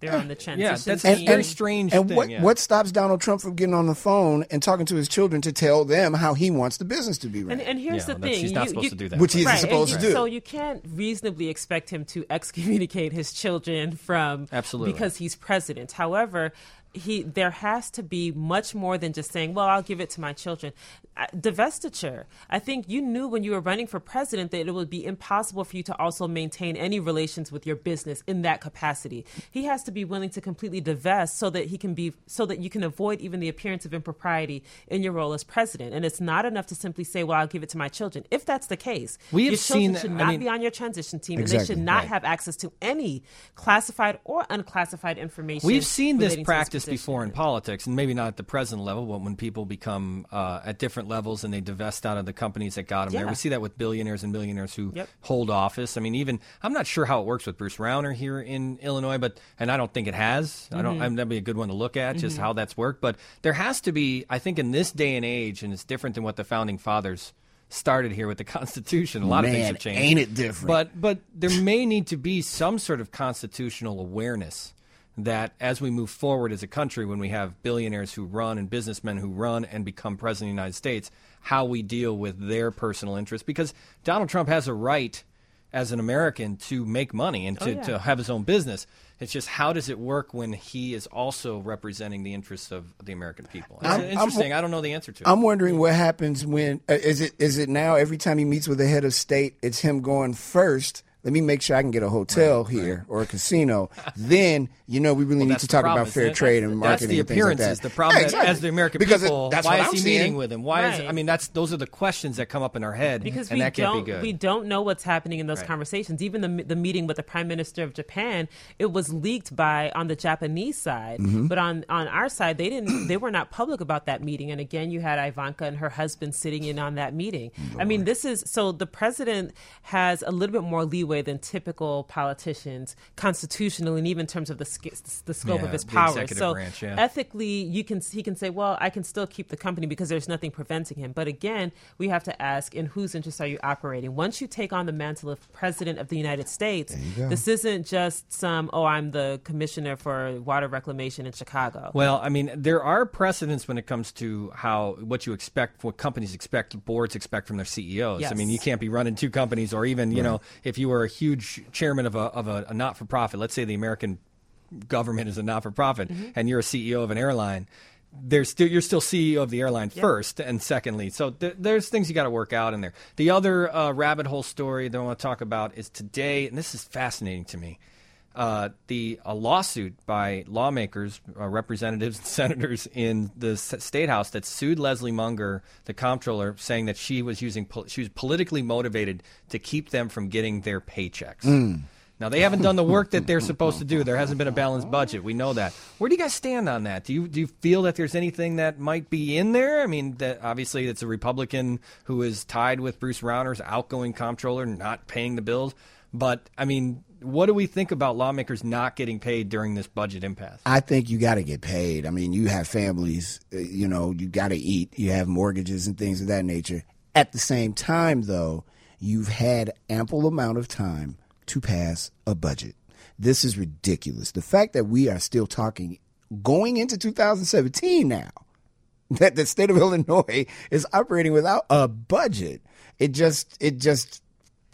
They're on the transition Yeah, that's team. a very strange and thing. what, yeah. what stops Donald Trump from getting on the phone and talking to his children to tell them how he wants the business to be ran? And, and here's Yeah, the that's- thing. he's not you, supposed you, to do that. Which he's right, supposed and to you- do. So you can't reasonably expect him to excommunicate his children from Absolutely. because he's president. However, he there has to be much more than just saying, well, I'll give it to my children. Uh, Divestiture. I think you knew when you were running for president that it would be impossible for you to also maintain any relations with your business in that capacity. He has to be willing to completely divest so that he can be so that you can avoid even the appearance of impropriety in your role as president. And it's not enough to simply say, well, I'll give it to my children. If that's the case, We have your children seen- should I not mean- be on your transition team, and they Exactly, should not right. have access to any classified or unclassified information. We've seen this relating to practice position. before in politics, and maybe not at the president level, but when people become uh, at different levels and they divest out of the companies that got them there. Yeah. We see that with billionaires and millionaires who Yep. hold office. I mean, even I'm not sure how it works with Bruce Rauner here in Illinois, but and I don't think it has. I don't. I mean, that'd be a good one to look at, just how that's worked. But there has to be, I think, in this day and age, and it's different than what the founding fathers started here with the Constitution. A lot of things Man, have changed. ain't it different? But but there may need to be some sort of constitutional awareness that as we move forward as a country, when we have billionaires who run and businessmen who run and become president of the United States, how we deal with their personal interests. Because Donald Trump has a right as an American to make money and to, Oh, yeah. to have his own business. It's just how does it work when he is also representing the interests of the American people? It's I'm- I'm- interesting. I don't know the answer to it. I'm wondering what happens when uh, is it is it now every time he meets with the head of state, it's him going first. Let me make sure I can get a hotel here or a casino. Then you know we really need That's to the talk problem, about fair isn't it? trade and That's marketing the and things like appearances. that. The problem Yeah, that exactly. as the American because people, it, that's why what is I'm he seeing. meeting with him? Why is Right. I mean that's those are the questions that come up in our head, Because and we that can't don't be good. we don't know what's happening in those Right. conversations. Even the the meeting with the Prime Minister of Japan, it was leaked by on the Japanese side, Mm-hmm. but on on our side they didn't they were not public about that meeting. And again, you had Ivanka and her husband sitting in on that meeting. I mean, this is so the president has a little bit more leeway than typical politicians constitutionally, and even in terms of the sk- the scope Yeah, of his the powers. executive So branch, yeah. ethically, you can he can say, well, I can still keep the company because there's nothing preventing him. But again, we have to ask, in whose interest are you operating? Once you take on the mantle of president of the United States, this isn't just some, oh, I'm the commissioner for water reclamation in Chicago. Well, I mean, there are precedents when it comes to how what you expect, what companies expect, boards expect from their C E Os. I Yes. mean, you can't be running two companies, or even you know, if you were a huge chairman of a of a, a not for profit, let's say the American government is a not for profit, and you're a C E O of an airline. There's still you're still C E O of the airline first, and secondly, so th- there's things you got to work out in there. The other uh, rabbit hole story that I want to talk about is today, and this is fascinating to me. Uh, the a lawsuit by lawmakers, uh, representatives, and senators in the s- state house that sued Leslie Munger, the comptroller, saying that she was using pol- she was politically motivated to keep them from getting their paychecks. Now they haven't done the work that they're supposed to do. There hasn't been a balanced budget. We know that. Where do you guys stand on that? Do you do you feel that there's anything that might be in there? I mean, that obviously it's a Republican who is tied with Bruce Rauner's outgoing comptroller not paying the bills. But I mean, what do we think about lawmakers not getting paid during this budget impasse? I think you got to get paid. I mean, you have families, uh, you know, you got to eat. You have mortgages and things of that nature. At the same time, though, you've had ample amount of time to pass a budget. This is ridiculous. The fact that we are still talking going into two thousand seventeen now, that the state of Illinois is operating without a budget, it just, it just,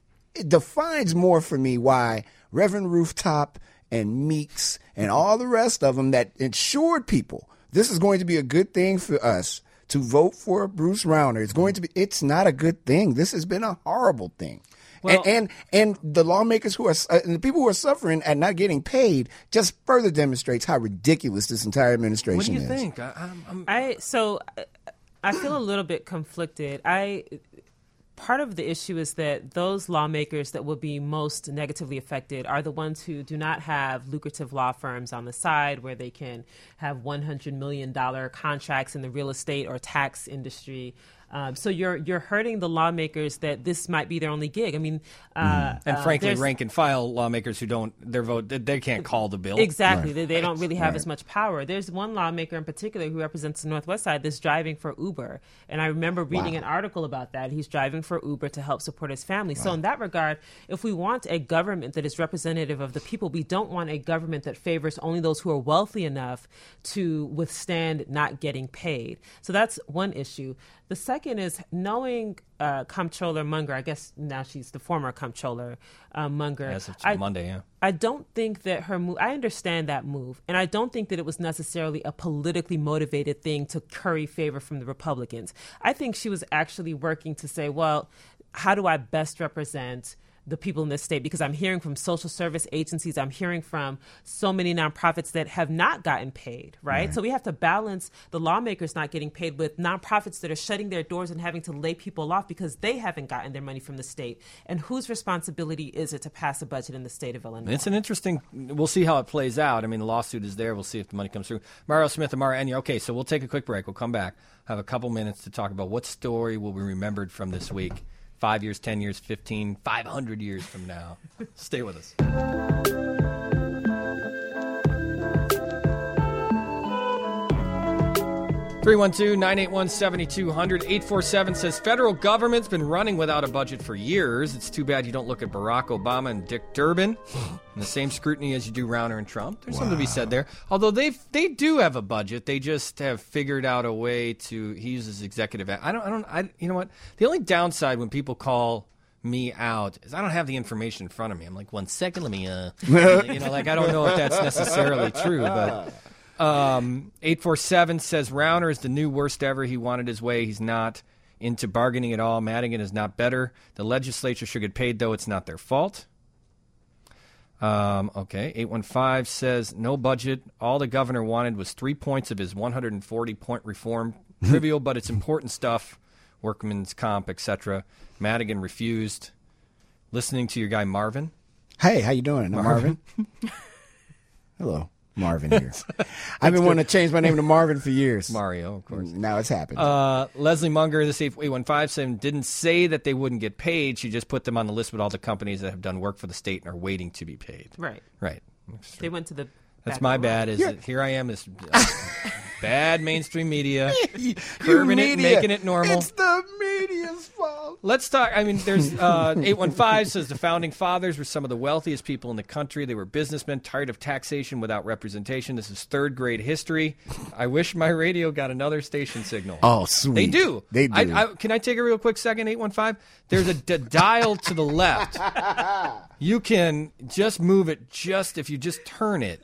it defines more for me why Reverend Rooftop and Meeks and all the rest of them that insured people this is going to be a good thing for us to vote for Bruce Rauner. It's going to be. It's not a good thing. This has been a horrible thing. Well, and, and and the lawmakers who are uh, and the people who are suffering and not getting paid just further demonstrates how ridiculous this entire administration What do you is. think? I, I'm, I'm, I so I feel a little bit conflicted. I part of the issue is that those lawmakers that will be most negatively affected are the ones who do not have lucrative law firms on the side where they can have one hundred million dollars contracts in the real estate or tax industry. Um, so you're you're hurting the lawmakers that this might be their only gig. I mean, uh, Mm. And uh, frankly, there's- rank and file lawmakers who don't their vote they- they can't call the bill. Exactly. They, they don't really have Right. as much power. There's one lawmaker in particular who represents the Northwest Side that's driving for Uber. And I remember reading Wow. an article about that. He's driving for Uber to help support his family. So in that regard, if we want a government that is representative of the people, we don't want a government that favors only those who are wealthy enough to withstand not getting paid. So that's one issue. The second is knowing uh, Comptroller Munger. I guess now she's the former Comptroller uh, Munger. As of I, Monday, yeah. I don't think that her move, I understand that move, and I don't think that it was necessarily a politically motivated thing to curry favor from the Republicans. I think she was actually working to say, well, how do I best represent the people in this state? Because I'm hearing from social service agencies, I'm hearing from so many nonprofits that have not gotten paid, right? Right. So we have to balance the lawmakers not getting paid with nonprofits that are shutting their doors and having to lay people off because they haven't gotten their money from the state. And whose responsibility is it to pass a budget in the state of Illinois? It's an interesting. We'll see how it plays out. I mean, the lawsuit is there. We'll see if the money comes through. Mario Smith and Mara Enya. Okay, so we'll take a quick break. We'll come back. Have a couple minutes to talk about what story will be remembered from this week. Five years, ten years, fifteen, five hundred years from now. Stay with us. three one two, nine eight one, seven two zero zero. eight four seven says federal government's been running without a budget for years. It's too bad you don't look at Barack Obama and Dick Durbin and the same scrutiny as you do Rauner and Trump. There's wow. something to be said there. Although they they do have a budget, they just have figured out a way to. He uses executive. I don't. I don't. I. You know what? The only downside when people call me out is I don't have the information in front of me. I'm like, one second, let me. Uh, you know, like I don't know if that's necessarily true, but. Um, eight four seven says Rauner is the new worst ever. He wanted his way. He's not into bargaining at all. Madigan is not better. The legislature should get paid, though. It's not their fault. Um, okay. eight one five says no budget. All the governor wanted was three points of his one hundred forty point reform. Trivial, but it's important stuff. Workman's comp, et cetera. Madigan refused. Listening to your guy Marvin. Hey, how you doing? I'm Marvin. Hello. Marvin here. I've been wanting to change my name to Marvin for years. Mario, of course. Now it's happened. Uh, Leslie Munger, this eight one five, said, didn't say that they wouldn't get paid. She just put them on the list with all the companies that have done work for the state and are waiting to be paid. Right. Right. They went to the. That's back my of the line. bad. Is Yeah. that here I am, this uh, bad mainstream media, You curbing it, media. making it normal. It's the media's fault. Let's talk. I mean, there's uh, eight one five says the founding fathers were some of the wealthiest people in the country. They were businessmen tired of taxation without representation. This is third grade history. I wish my radio got another station signal. Oh, sweet. They do. They do. I, I, can I take a real quick second, eight one five? There's a d- dial to the left. You can just move it just if you just turn it.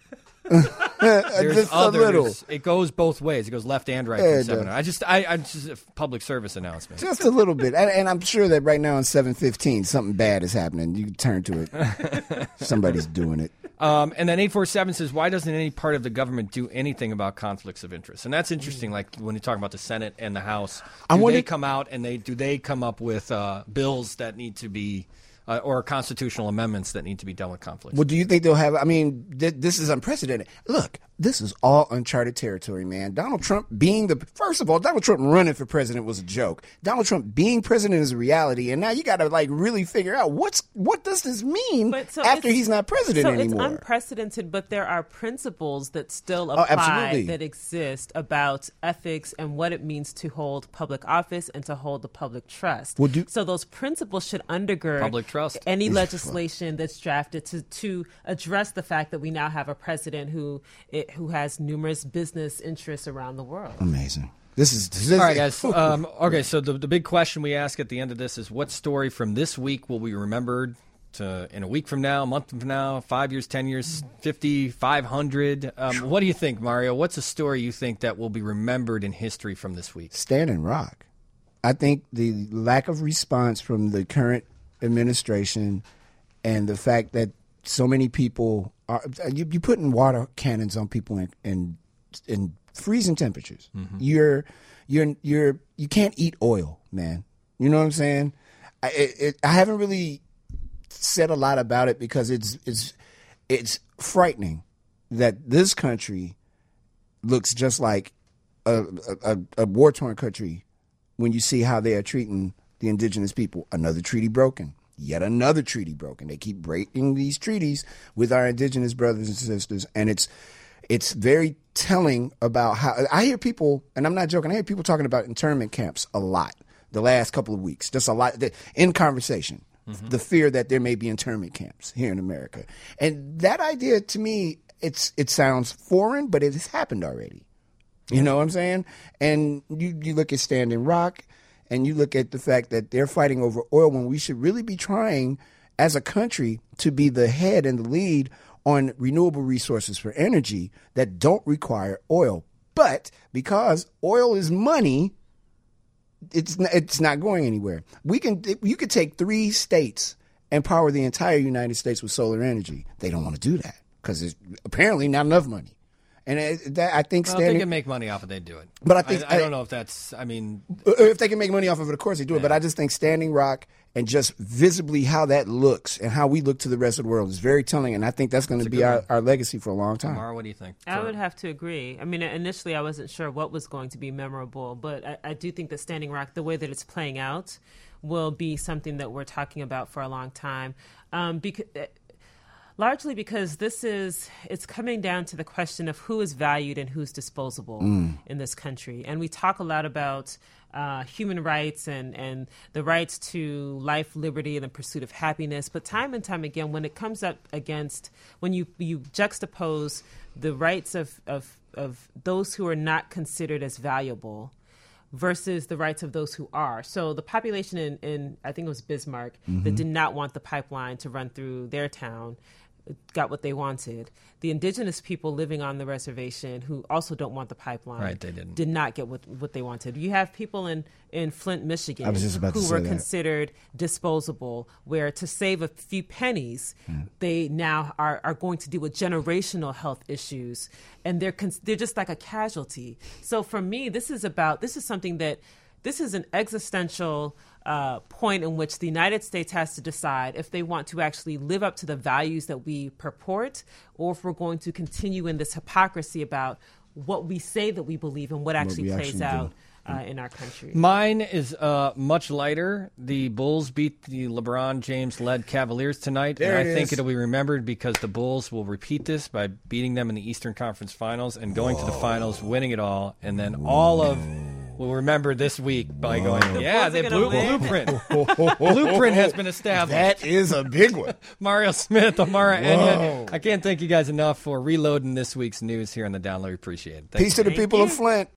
There's Just a others. little. It goes both ways. It goes left and right. Yeah, from it seven. does. I just, I, I'm just a public service announcement. Just a little bit. And, and I'm sure that right now on seven fifteen, something bad is happening. You can turn to it. Somebody's doing it. Um, and then eight four seven says, why doesn't any part of the government do anything about conflicts of interest? And that's interesting. Like when you talk about the Senate and the House, do I wonder- they come out and they do they come up with uh, bills that need to be uh, or constitutional amendments that need to be done with conflicts? Well, do you think they'll have? I mean, th- this is unprecedented. Look, this is all uncharted territory, man. Donald Trump being the first of all, Donald Trump running for president was a joke. Donald Trump being president is a reality, and now you got to like really figure out what's what does this mean But so after it's- he's not president so anymore. it's unprecedented, but there are principles that still Oh, apply absolutely. that exist about ethics and what it means to hold public office and to hold the public trust. Well, do- so those principles should undergird Public trust. any legislation that's drafted to, to address the fact that we now have a president who it, who has numerous business interests around the world. Amazing. This is this All right, guys. Um, okay, so the, the big question we ask at the end of this is what story from this week will be remembered to, in a week from now, a month from now, five years, ten years, fifty, five hundred? Um, what do you think, Mario? What's a story you think that will be remembered in history from this week? Standing Rock. I think the lack of response from the current administration and the fact that so many people are you, you're putting water cannons on people in in, in freezing temperatures. Mm-hmm. You're you're you're you can't eat oil, man. You know what I'm saying? I it, it, I haven't really said a lot about it because it's it's it's frightening that this country looks just like a a, a war torn country when you see how they are treating the indigenous people. Another treaty broken. Yet another treaty broken. They keep breaking these treaties with our indigenous brothers and sisters, and it's it's very telling about how I hear people, and I'm not joking, I hear people talking about internment camps a lot the last couple of weeks, just a lot in conversation. Mm-hmm. The fear that there may be internment camps here in America. And that idea, to me, it's it sounds foreign, but it has happened already. You know what I'm saying? And you, you look at Standing Rock, and you look at the fact that they're fighting over oil when we should really be trying, as a country, to be the head and the lead on renewable resources for energy that don't require oil. But because oil is money, It's it's not going anywhere. We can you could take three states and power the entire United States with solar energy. They don't want to do that because there's apparently not enough money. And it, that, I think well, standing, if they can make money off it, they do it. But I think I, I don't know if that's. I mean, if they can make money off of it, of course they do it. Yeah. But I just think Standing Rock and just visibly how that looks and how we look to the rest of the world is very telling. And I think that's going to be our, our legacy for a long time. Mara, what do you think? I would have to agree. I mean, initially I wasn't sure what was going to be memorable, but I, I do think that Standing Rock, the way that it's playing out, will be something that we're talking about for a long time. Um, because. Largely because this is, it's coming down to the question of who is valued and who's disposable mm. in this country. And we talk a lot about uh, human rights and, and the rights to life, liberty, and the pursuit of happiness. But time and time again, when it comes up against, when you, you juxtapose the rights of, of, of those who are not considered as valuable versus the rights of those who are. So the population in, in I think it was Bismarck, mm-hmm. that did not want the pipeline to run through their town, got what they wanted. The indigenous people living on the reservation who also don't want the pipeline right, they didn't. did not get what, what they wanted. You have people in, in Flint, Michigan I was just about who to say were that. considered disposable, where to save a few pennies, mm. they now are, are going to deal with generational health issues, and they're con- they're just like a casualty. So for me, this is about, this is something that, this is an existential uh, point in which the United States has to decide if they want to actually live up to the values that we purport, or if we're going to continue in this hypocrisy about what we say that we believe and what actually what plays actually out uh, in our country. Mine is uh, much lighter. The Bulls beat the LeBron James-led Cavaliers tonight, there and I it think is. it'll be remembered because the Bulls will repeat this by beating them in the Eastern Conference Finals and going Whoa. to the finals, winning it all, and then Whoa. all of will remember this week by Whoa. going, yeah, the blue, blueprint. Blueprint has been established. That is a big one. Mario Smith, Amara Enya. I can't thank you guys enough for reloading this week's news here on the Download. We appreciate it. Thank Peace you. to the people you. of Flint.